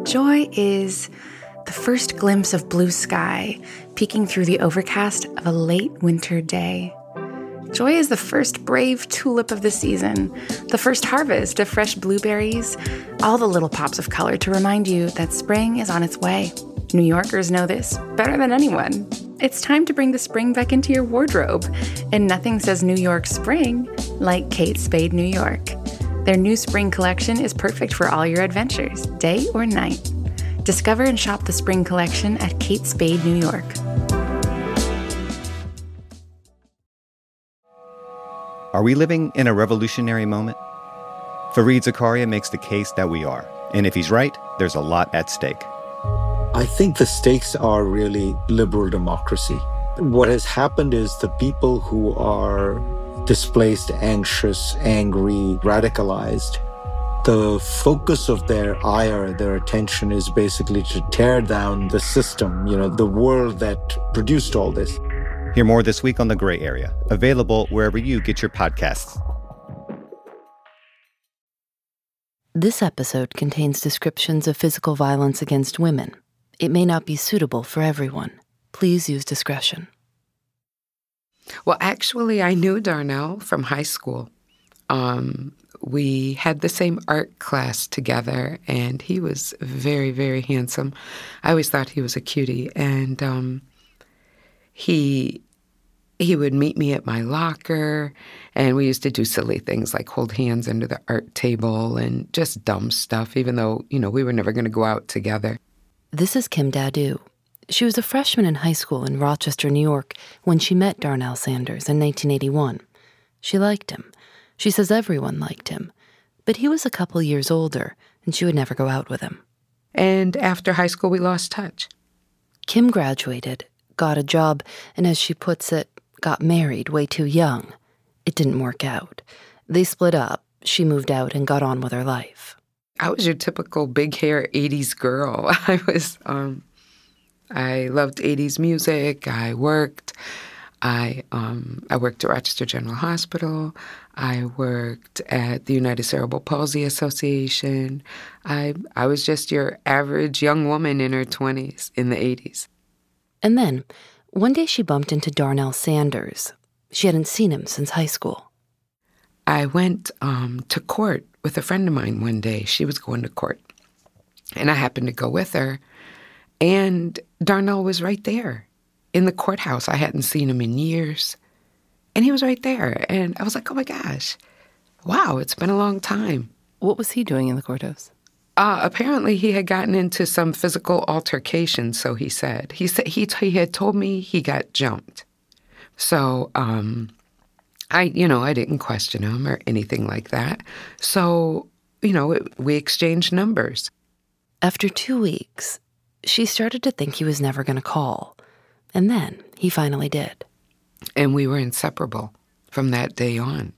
Joy is the first glimpse of blue sky peeking through the overcast of a late winter day. Joy is the first brave tulip of the season, the first harvest of fresh blueberries, all the little pops of color to remind you that spring is on its way. New Yorkers know this better than anyone. It's time to bring the spring back into your wardrobe, and nothing says New York spring like Kate Spade New York. Their new spring collection is perfect for all your adventures, day or night. Discover and shop the spring collection at Kate Spade New York. Are we living in a revolutionary moment? Fareed Zakaria makes the case that we are. And if he's right, there's a lot at stake. I think the stakes are really liberal democracy. What has happened is the people who are displaced, anxious, angry, radicalized, the focus of their ire, their attention is basically to tear down the system, the world that produced all this. Hear more this week on The Gray Area, available wherever you get your podcasts. This episode contains descriptions of physical violence against women. It may not be suitable for everyone. Please use discretion. Well, actually, I knew Darnell from high school. We had the same art class together, and he was very, very handsome. I always thought he was a cutie, and he would meet me at my locker, and we used to do silly things like hold hands under the art table and just dumb stuff, even though, we were never going to go out together. This is Kim Dadoo. She was a freshman in high school in Rochester, New York, when she met Darnell Sanders in 1981. She liked him. She says everyone liked him. But he was a couple years older, and she would never go out with him. And after high school, we lost touch. Kim graduated, got a job, and as she puts it, got married way too young. It didn't work out. They split up. She moved out and got on with her life. I was your typical big hair 80s girl. I loved 80s music. I worked. I worked at Rochester General Hospital. I worked at the United Cerebral Palsy Association. I was just your average young woman in her 20s in the 80s. And then, one day she bumped into Darnell Sanders. She hadn't seen him since high school. I went to court with a friend of mine one day. She was going to court. And I happened to go with her. And Darnell was right there in the courthouse. I hadn't seen him in years. And he was right there. And I was like, oh my gosh, wow, it's been a long time. What was he doing in the courthouse? Apparently he had gotten into some physical altercation, so he said. He had told me he got jumped. So I didn't question him or anything like that. So, we exchanged numbers. After 2 weeks, she started to think he was never going to call. And then he finally did. And we were inseparable from that day on.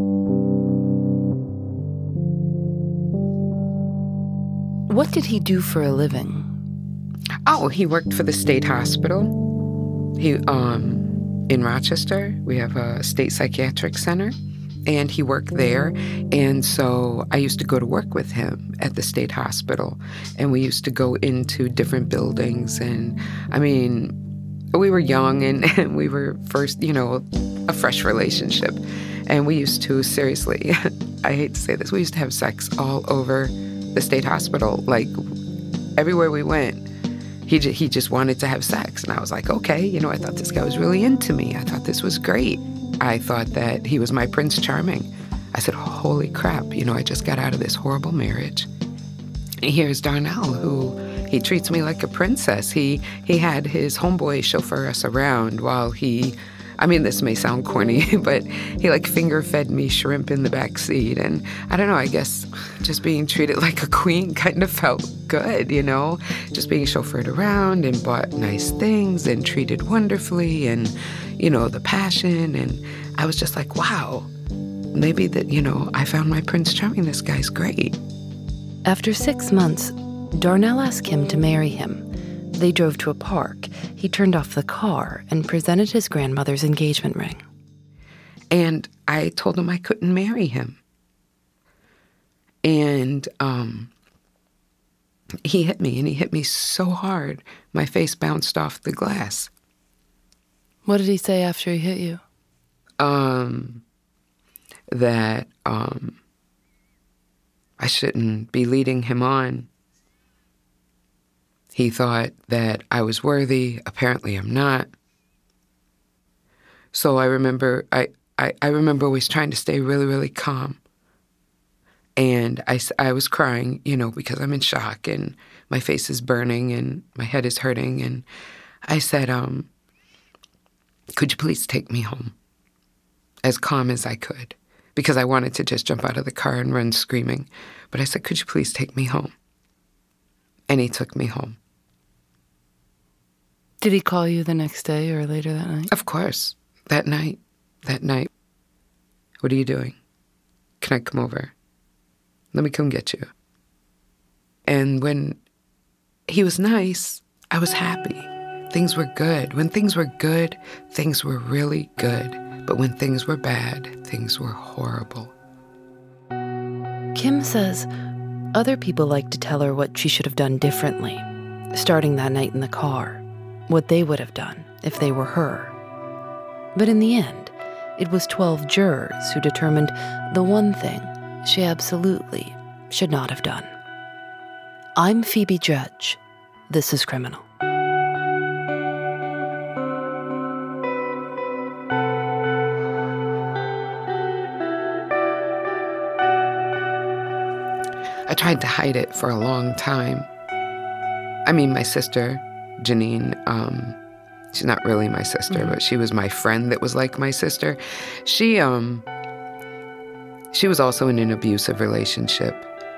What did he do for a living? Oh, he worked for the state hospital. He, in Rochester, we have a state psychiatric center, and he worked there. And so I used to go to work with him at the state hospital, and we used to go into different buildings. And we were young, and we were first, a fresh relationship. And we used to, seriously, I hate to say this, we used to have sex all over the state hospital. Like, everywhere we went, he just wanted to have sex. And I was like, okay, I thought this guy was really into me. I thought this was great. I thought that he was my Prince Charming. I said, holy crap, I just got out of this horrible marriage. And here's Darnell, who he treats me like a princess. He had his homeboy chauffeur us around while this may sound corny, but he finger fed me shrimp in the back seat. And I don't know, I guess just being treated like a queen kind of felt good, just being chauffeured around and bought nice things and treated wonderfully and, the passion. And I was just like, wow, maybe that, I found my Prince Charming. This guy's great. After 6 months, Darnell asked Kim to marry him. They drove to a park. He turned off the car and presented his grandmother's engagement ring. And I told him I couldn't marry him. And he hit me, and he hit me so hard, my face bounced off the glass. What did he say after he hit you? That I shouldn't be leading him on. He thought that I was worthy. Apparently I'm not. So I remember always trying to stay really, really calm. And I was crying, because I'm in shock and my face is burning and my head is hurting. And I said, could you please take me home? As calm as I could, because I wanted to just jump out of the car and run screaming. But I said, could you please take me home? And he took me home. Did he call you the next day or later that night? Of course. That night. What are you doing? Can I come over? Let me come get you. And when he was nice, I was happy. Things were good. When things were good, things were really good. But when things were bad, things were horrible. Kim says other people like to tell her what she should have done differently, starting that night in the car, what they would have done if they were her. But in the end, it was 12 jurors who determined the one thing she absolutely should not have done. I'm Phoebe Judge. This is Criminal. I tried to hide it for a long time. I mean, my sister, Janine, she's not really my sister, but she was my friend that was like my sister. She was also in an abusive relationship.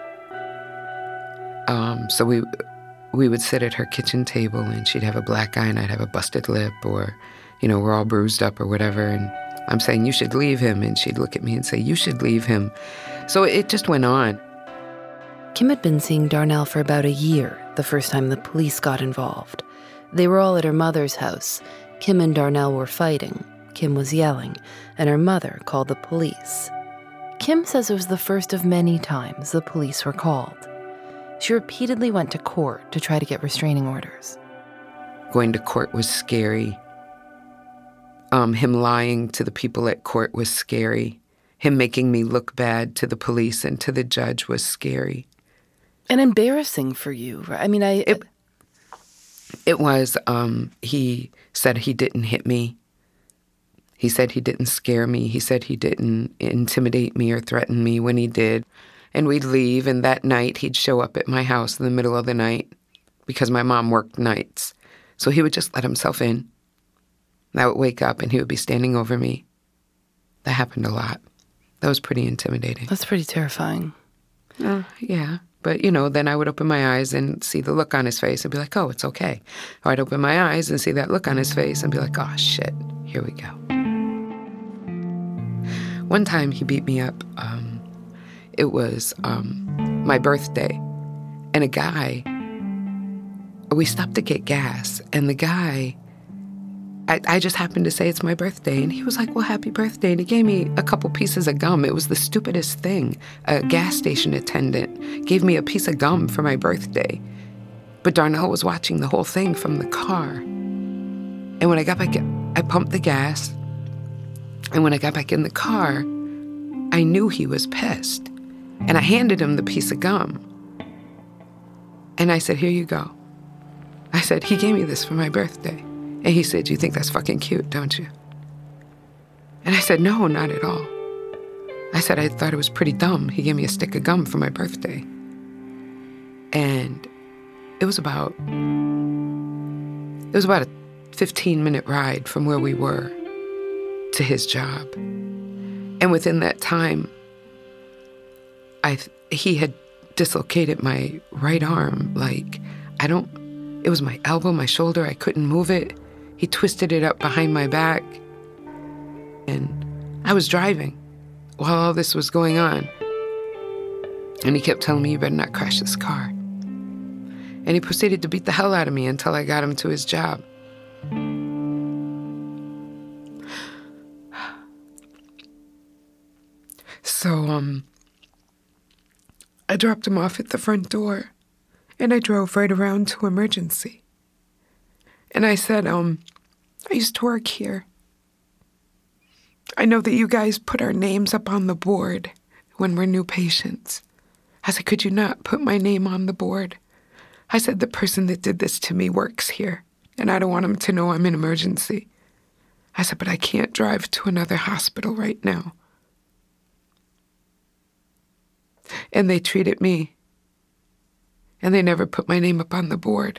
So we would sit at her kitchen table and she'd have a black eye and I'd have a busted lip, or, we're all bruised up or whatever. And I'm saying, you should leave him. And she'd look at me and say, you should leave him. So it just went on. Kim had been seeing Darnell for about a year the first time the police got involved. They were all at her mother's house. Kim and Darnell were fighting. Kim was yelling, and her mother called the police. Kim says it was the first of many times the police were called. She repeatedly went to court to try to get restraining orders. Going to court was scary. Him lying to the people at court was scary. Him making me look bad to the police and to the judge was scary. And embarrassing for you. I mean, It was. He said he didn't hit me. He said he didn't scare me. He said he didn't intimidate me or threaten me when he did. And we'd leave, and that night he'd show up at my house in the middle of the night because my mom worked nights. So he would just let himself in. And I would wake up, and he would be standing over me. That happened a lot. That was pretty intimidating. That's pretty terrifying. Yeah. But, then I would open my eyes and see the look on his face and be like, oh, it's okay. Or I'd open my eyes and see that look on his face and be like, oh, shit, here we go. One time he beat me up. It was my birthday. And a guy, we stopped to get gas. And the guy, I just happened to say it's my birthday. And he was like, well, happy birthday. And he gave me a couple pieces of gum. It was the stupidest thing. A gas station attendant gave me a piece of gum for my birthday. But Darnell was watching the whole thing from the car. And when I got back, I pumped the gas. And when I got back in the car, I knew he was pissed. And I handed him the piece of gum. And I said, here you go. I said, he gave me this for my birthday. And he said, you think that's fucking cute, don't you? And I said, no, not at all. I said, I thought it was pretty dumb. He gave me a stick of gum for my birthday. And it was about a 15-minute ride from where we were to his job. And within that time, he had dislocated my right arm. It was my elbow, my shoulder, I couldn't move it. He twisted it up behind my back. And I was driving while all this was going on. And he kept telling me, you better not crash this car. And he proceeded to beat the hell out of me until I got him to his job. So, I dropped him off at the front door. And I drove right around to emergency. And I said, I used to work here. I know that you guys put our names up on the board when we're new patients. I said, could you not put my name on the board? I said, the person that did this to me works here, and I don't want him to know I'm in emergency. I said, but I can't drive to another hospital right now. And they treated me, and they never put my name up on the board.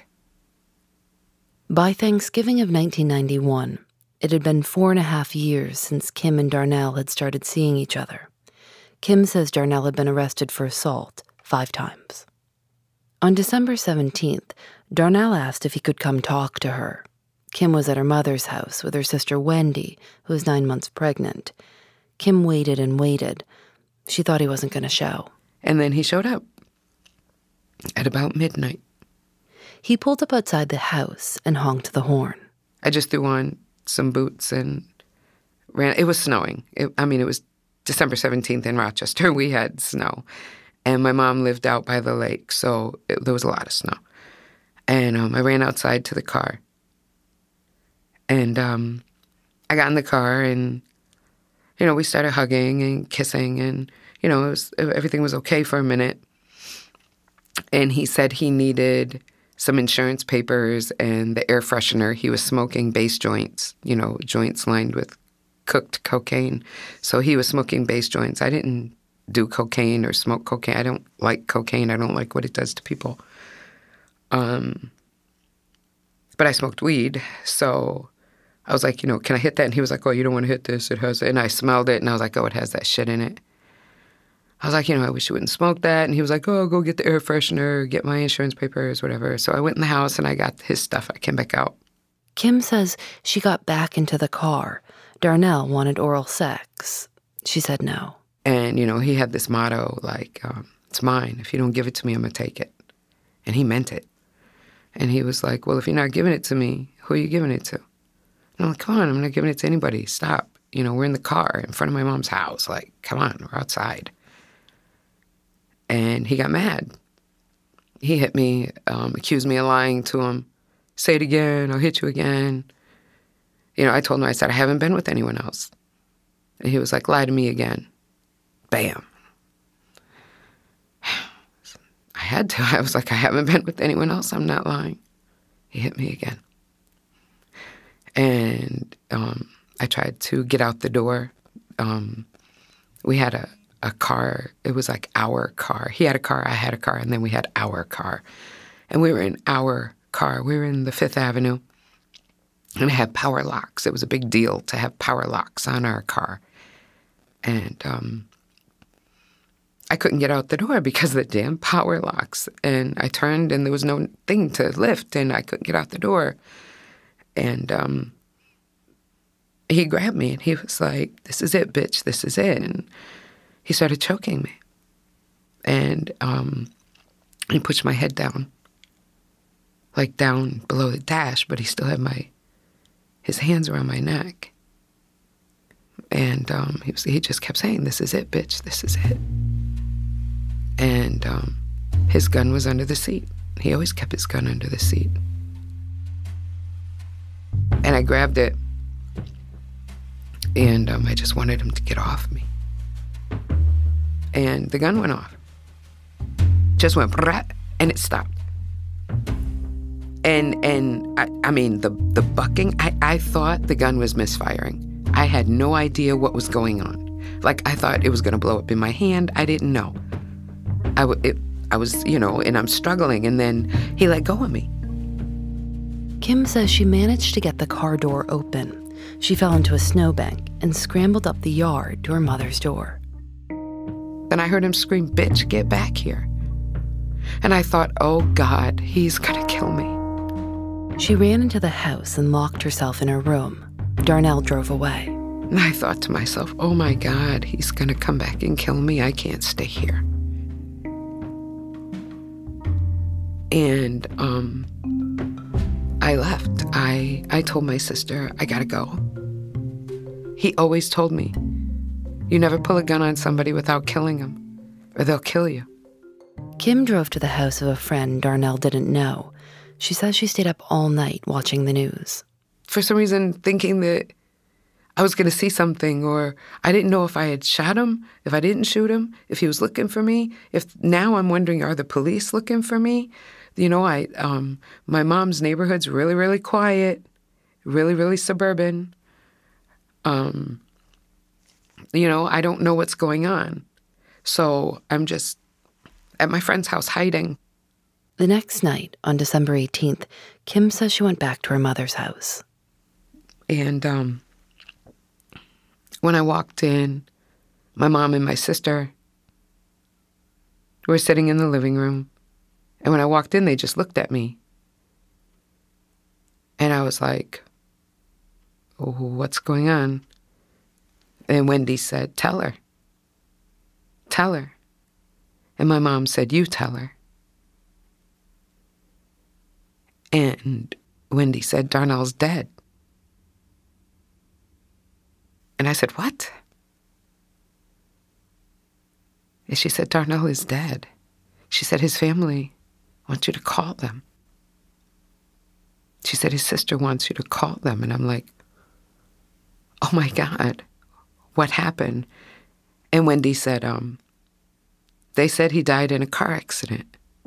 By Thanksgiving of 1991, it had been 4.5 years since Kim and Darnell had started seeing each other. Kim says Darnell had been arrested for assault 5 times. On December 17th, Darnell asked if he could come talk to her. Kim was at her mother's house with her sister Wendy, who was 9 months pregnant. Kim waited and waited. She thought he wasn't going to show. And then he showed up at about midnight. He pulled up outside the house and honked the horn. I just threw on some boots and ran. It was snowing. It was December 17th in Rochester. We had snow. And my mom lived out by the lake, so there was a lot of snow. And I ran outside to the car. And I got in the car and, we started hugging and kissing and, everything was okay for a minute. And he said he needed some insurance papers and the air freshener. He was smoking base joints, joints lined with cooked cocaine. So he was smoking base joints. I didn't do cocaine or smoke cocaine. I don't like cocaine. I don't like what it does to people. But I smoked weed, so I was like, can I hit that? And he was like, oh, you don't want to hit this. It has, and I smelled it, and I was like, oh, it has that shit in it. I was like, I wish you wouldn't smoke that. And he was like, oh, go get the air freshener, get my insurance papers, whatever. So I went in the house, and I got his stuff. I came back out. Kim says she got back into the car. Darnell wanted oral sex. She said no. And, he had this motto, like, it's mine. If you don't give it to me, I'm going to take it. And he meant it. And he was like, well, if you're not giving it to me, who are you giving it to? And I'm like, come on, I'm not giving it to anybody. Stop. We're in the car in front of my mom's house. Like, come on, we're outside. And he got mad. He hit me, accused me of lying to him. Say it again, I'll hit you again. I told him, I said, I haven't been with anyone else. And he was like, lie to me again. Bam. I had to. I was like, I haven't been with anyone else. I'm not lying. He hit me again. And I tried to get out the door. We had a car. It was like our car. He had a car, I had a car, and then we had our car. And we were in our car. We were in the 5th Avenue. And it had power locks. It was a big deal to have power locks on our car. And I couldn't get out the door because of the damn power locks. And I turned and there was no thing to lift and I couldn't get out the door. And he grabbed me and he was like, this is it, bitch, this is it. And he started choking me. And he pushed my head down, like down below the dash, but he still had his hands around my neck. And he just kept saying, this is it, bitch, this is it. And his gun was under the seat. He always kept his gun under the seat. And I grabbed it, and I just wanted him to get off me. And the gun went off. Just went, and it stopped. And I mean, the bucking, I thought the gun was misfiring. I had no idea what was going on. Like, I thought it was going to blow up in my hand. I didn't know. I was, and I'm struggling, and then he let go of me. Kim says she managed to get the car door open. She fell into a snowbank and scrambled up the yard to her mother's door. Then I heard him scream, bitch, get back here. And I thought, oh, God, he's gonna kill me. She ran into the house and locked herself in her room. Darnell drove away. And I thought to myself, oh, my God, he's gonna come back and kill me. I can't stay here. And I left. I told my sister, I gotta go. He always told me, you never pull a gun on somebody without killing them, or they'll kill you. Kim drove to the house of a friend Darnell didn't know. She says she stayed up all night watching the news. For some reason, thinking that I was going to see something, or I didn't know if I had shot him, if I didn't shoot him, if he was looking for me. Now I'm wondering, are the police looking for me? You know, my mom's neighborhood's really, really quiet, really, really suburban. You know, I don't know what's going on. So I'm just at my friend's house hiding. The next night, on December 18th, Kim says she went back to her mother's house. And when I walked in, my mom and my sister were sitting in the living room. And when I walked in, they just looked at me. And I was like, oh, what's going on? And Wendy said, tell her. Tell her. And my mom said, you tell her. And Wendy said, Darnell's dead. And I said, what? And she said, Darnell is dead. She said, his family wants you to call them. She said, his sister wants you to call them. And I'm like, oh my God, what happened? And Wendy said, they said he died in a car accident.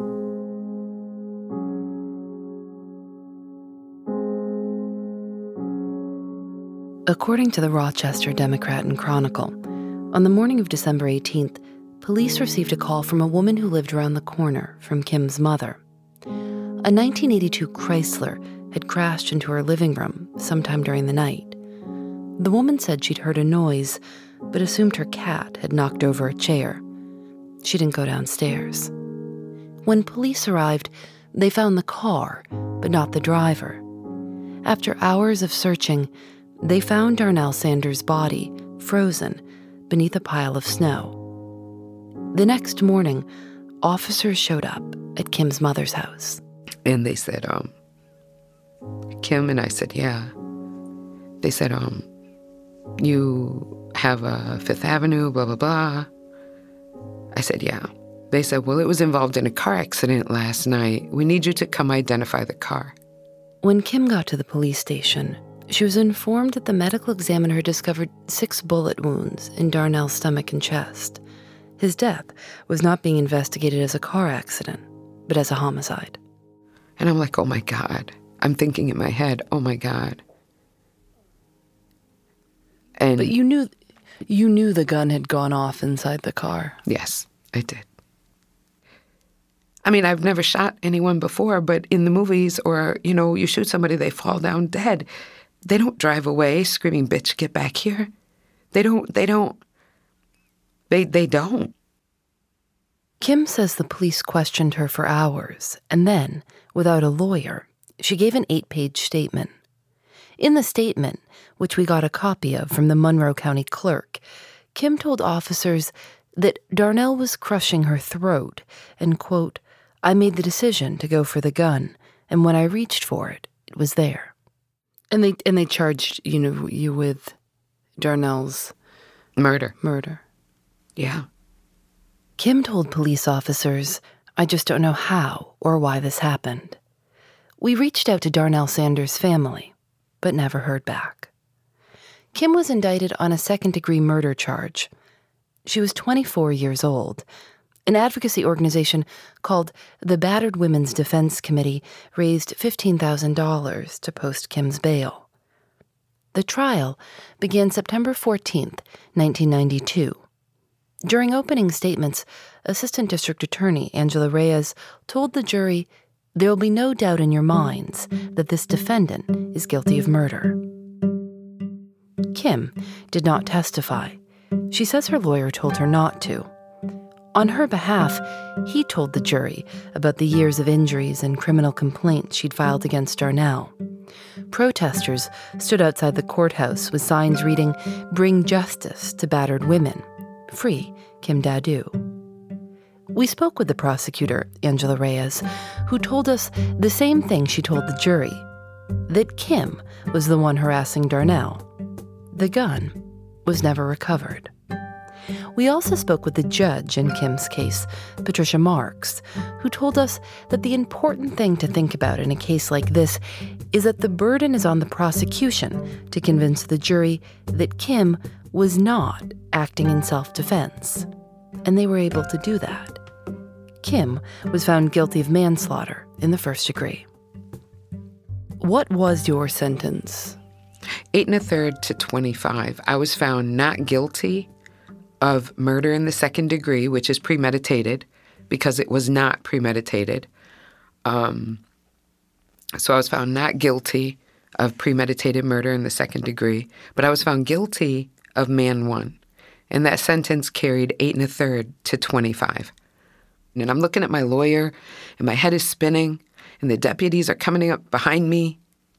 According to the Rochester Democrat and Chronicle, on the morning of December 18th, police received a call from a woman who lived around the corner from Kim's mother. A 1982 Chrysler had crashed into her living room sometime during the night. The woman said she'd heard a noise, but assumed her cat had knocked over a chair. She didn't go downstairs. When police arrived, they found the car, but not the driver. After hours of searching, they found Darnell Sanders' body, frozen, beneath a pile of snow. The next morning, officers showed up at Kim's mother's house. And they said, Kim? And I said, yeah. They said, you have a Fifth Avenue, blah, blah, blah. I said, yeah. They said, well, it was involved in a car accident last night. We need you to come identify the car. When Kim got to the police station, she was informed that the medical examiner had discovered 6 bullet wounds in Darnell's stomach and chest. His death was not being investigated as a car accident, but as a homicide. And I'm like, oh my God. I'm thinking in my head, oh my God. And but you knew the gun had gone off inside the car. Yes, I did. I mean, I've never shot anyone before, but in the movies, or, you know, you shoot somebody, they fall down dead. They don't drive away screaming, bitch, get back here. They don't. Kim says the police questioned her for hours, and then, without a lawyer, she gave an 8-page statement. In the statement, which we got a copy of from the Monroe County clerk, Kim told officers that Darnell was crushing her throat and, quote, I made the decision to go for the gun, and when I reached for it, it was there. And they charged, you with Darnell's murder. Yeah. Kim told police officers, I just don't know how or why this happened. We reached out to Darnell Sanders' family, but never heard back. Kim was indicted on a second-degree murder charge. She was 24 years old. An advocacy organization called the Battered Women's Defense Committee raised $15,000 to post Kim's bail. The trial began September 14th, 1992. During opening statements, Assistant District Attorney Angela Reyes told the jury, there will be no doubt in your minds that this defendant is guilty of murder. Kim did not testify. She says her lawyer told her not to. On her behalf, he told the jury about the years of injuries and criminal complaints she'd filed against Darnell. Protesters stood outside the courthouse with signs reading, Bring justice to battered women. Free Kim Dadoo. We spoke with the prosecutor, Angela Reyes, who told us the same thing she told the jury, that Kim was the one harassing Darnell. The gun was never recovered. We also spoke with the judge in Kim's case, Patricia Marks, who told us that the important thing to think about in a case like this is that the burden is on the prosecution to convince the jury that Kim was not acting in self-defense. And they were able to do that. Kim was found guilty of manslaughter in the first degree. What was your sentence? 8 1/3 to 25. I was found not guilty of murder in the second degree, which is premeditated, because it was not premeditated. So I was found not guilty of premeditated murder in the second degree, but I was found guilty of man one. And that sentence carried 8 1/3 to 25. And I'm looking at my lawyer, and my head is spinning, and the deputies are coming up behind me.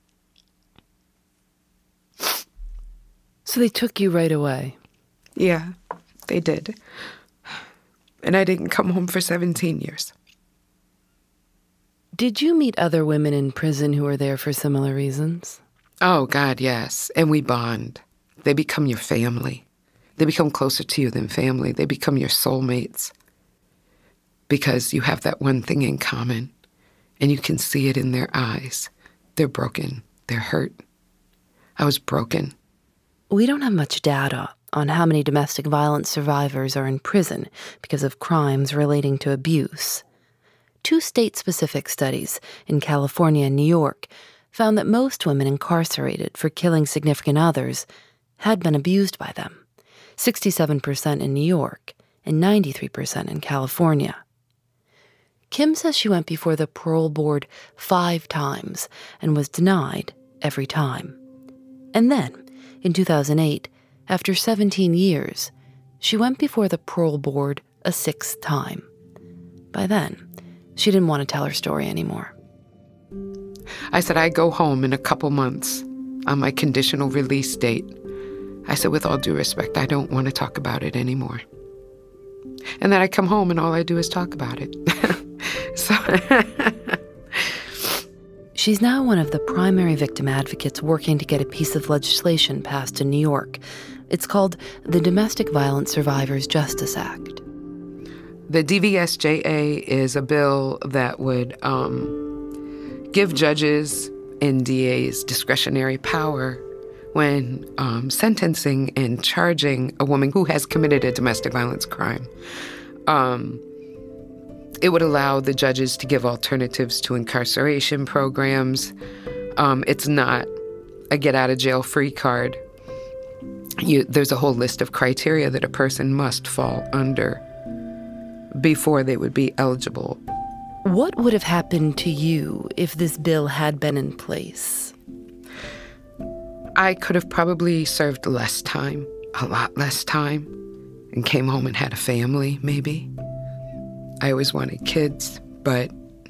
So they took you right away? Yeah, they did. And I didn't come home for 17 years. Did you meet other women in prison who were there for similar reasons? Oh, God, yes. And we bond. They become your family. They become closer to you than family. They become your soulmates. Because you have that one thing in common. And you can see it in their eyes. They're broken. They're hurt. I was broken. We don't have much data on how many domestic violence survivors are in prison because of crimes relating to abuse. 2 state-specific studies in California and New York found that most women incarcerated for killing significant others had been abused by them, 67% in New York and 93% in California. Kim says she went before the parole board 5 times and was denied every time. And then, in 2008, after 17 years, she went before the parole board a 6th time. By then, she didn't want to tell her story anymore. I said, I go home in a couple months on my conditional release date. I said, with all due respect, I don't want to talk about it anymore. And then I come home and all I do is talk about it. She's now one of the primary victim advocates working to get a piece of legislation passed in New York. It's called the Domestic Violence Survivors Justice Act. The DVSJA is a bill that would give judges and DAs discretionary power when sentencing and charging a woman who has committed a domestic violence crime. It would allow the judges to give alternatives to incarceration programs. It's not a get-out-of-jail-free card. There's a whole list of criteria that a person must fall under before they would be eligible. What would have happened to you if this bill had been in place? I could have probably served less time, a lot less time, and came home and had a family, maybe. I always wanted kids, but,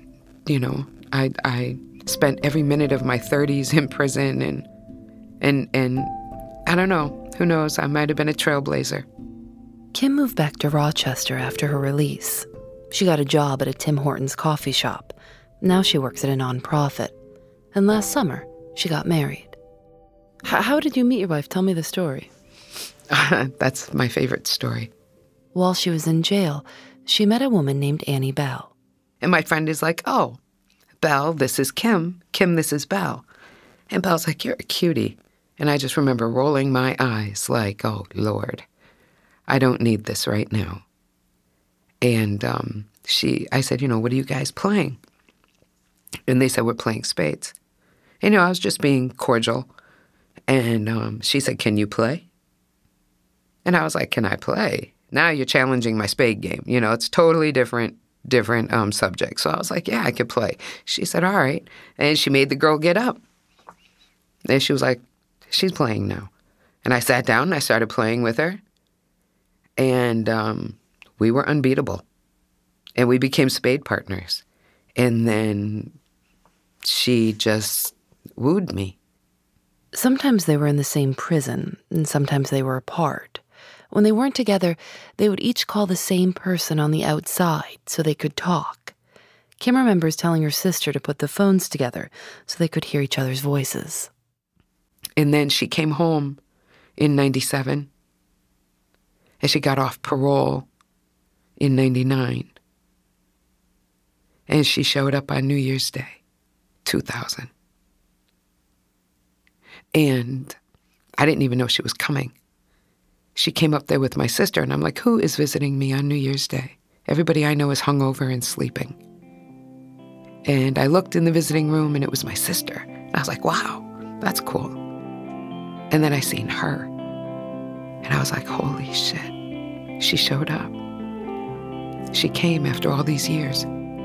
I spent every minute of my 30s in prison, and I don't know. Who knows? I might have been a trailblazer. Kim moved back to Rochester after her release. She got a job at a Tim Hortons coffee shop. Now she works at a nonprofit. And last summer, she got married. How did you meet your wife? Tell me the story. That's my favorite story. While she was in jail, she met a woman named Annie Bell. And my friend is like, oh, Belle, this is Kim. Kim, this is Belle. And Belle's like, you're a cutie. And I just remember rolling my eyes like, oh, Lord, I don't need this right now. And I said, what are you guys playing? And they said, we're playing spades. And, I was just being cordial. And she said, can you play? And I was like, can I play? Now you're challenging my spade game. It's totally different subject. So I was like, yeah, I could play. She said, all right. And she made the girl get up. And she was like, she's playing now. And I sat down and I started playing with her. And we were unbeatable. And we became spade partners. And then she just wooed me. Sometimes they were in the same prison, and sometimes they were apart. When they weren't together, they would each call the same person on the outside so they could talk. Kim remembers telling her sister to put the phones together so they could hear each other's voices. And then she came home in 97. And she got off parole in 99. And she showed up on New Year's Day, 2000. And I didn't even know she was coming. She came up there with my sister, and I'm like, who is visiting me on New Year's Day? Everybody I know is hungover and sleeping. And I looked in the visiting room, and it was my sister. And I was like, wow, that's cool. And then I seen her. And I was like, holy shit, she showed up. She came after all these years.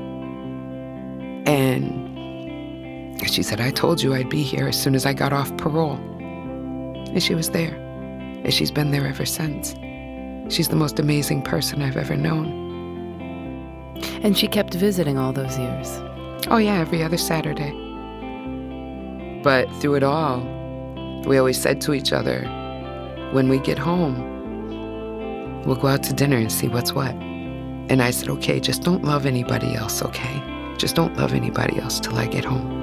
And she said, I told you I'd be here as soon as I got off parole. And she was there. And she's been there ever since. She's the most amazing person I've ever known. And she kept visiting all those years. Oh yeah, every other Saturday. But through it all, we always said to each other, when we get home, we'll go out to dinner and see what's what. And I said, okay, just don't love anybody else, okay? Just don't love anybody else till I get home.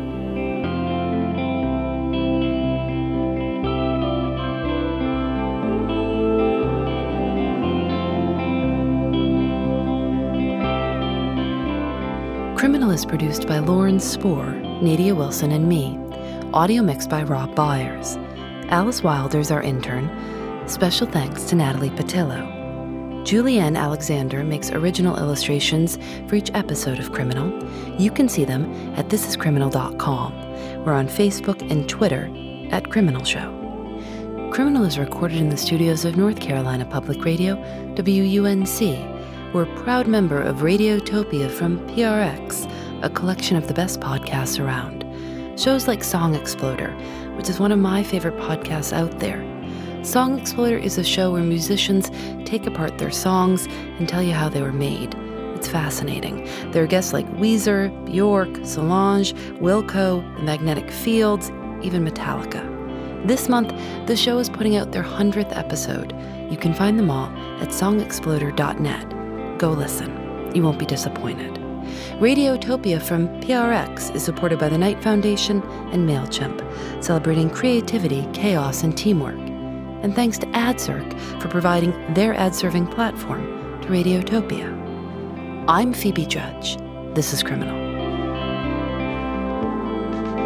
Criminal is produced by Lauren Spohr, Nadia Wilson, and me. Audio mixed by Rob Byers. Alice Wilder's our intern. Special thanks to Natalie Patillo. Julianne Alexander makes original illustrations for each episode of Criminal. You can see them at thisiscriminal.com. We're on Facebook and Twitter at Criminal Show. Criminal is recorded in the studios of North Carolina Public Radio, WUNC. We're a proud member of Radiotopia from PRX, a collection of the best podcasts around. Shows like Song Exploder, which is one of my favorite podcasts out there. Song Exploder is a show where musicians take apart their songs and tell you how they were made. It's fascinating. There are guests like Weezer, Bjork, Solange, Wilco, The Magnetic Fields, even Metallica. This month, the show is putting out their 100th episode. You can find them all at songexploder.net. Go listen. You won't be disappointed. Radiotopia from PRX is supported by the Knight Foundation and MailChimp, celebrating creativity, chaos, and teamwork. And thanks to AdCirc for providing their ad-serving platform to Radiotopia. I'm Phoebe Judge. This is Criminal.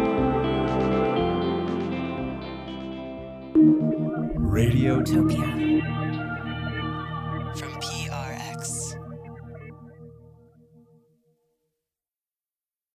Radiotopia.